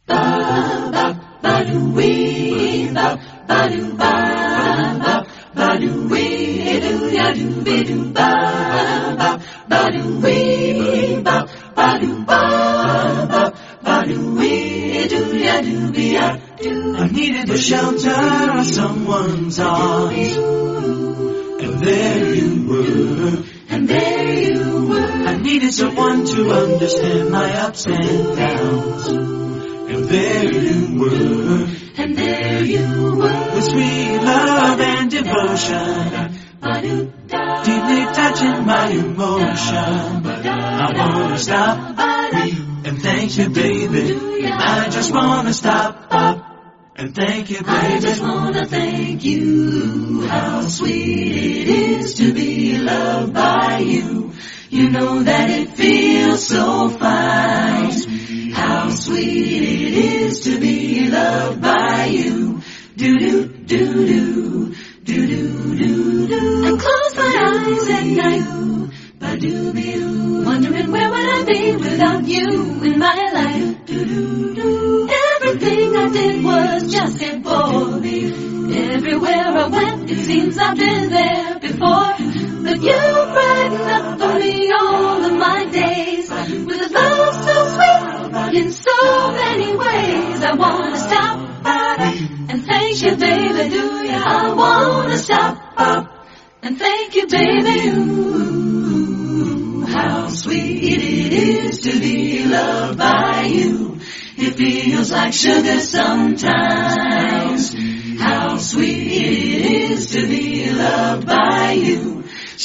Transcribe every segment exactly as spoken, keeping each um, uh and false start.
ba ba ba do wee ba ba do ba ba ba do wee do ya do be do ba ba ba do wee ba ba do ba ba ba do wee do ya do be ya do. I needed the shelter of someone's arms, and there you were, and there you were. I needed someone to understand my ups and downs, and there you were, and there you were. with sweet love and devotion, deeply touching my emotion. I wanna stop and thank you, baby. I just wanna stop up and thank you, baby. I just wanna thank you. How sweet it is to be loved by you. You know that it feels so fine. How sweet it is to be loved by you. Do do do do do do do do. I close my eyes at night, ba-doo-be-doo, wondering where would I be without you in my life. Do do do. Everything I did was just it for me. Everywhere I went, it seems I've been there before. But you brighten up for me all of my days with a love so sweet in so many ways. I wanna stop and thank you, baby. Do ya? I wanna stop up and thank you, baby. Ooh, how sweet it is to be loved by you. It feels like sugar sometimes. How sweet it is to be loved by you.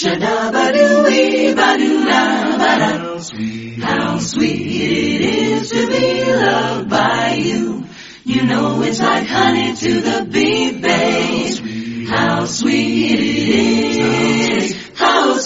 Shada-ba-doo-wee-ba-doo-da-ba-da. How sweet it is to be loved by you. You know it's like honey to the bee, babe. How sweet it is. How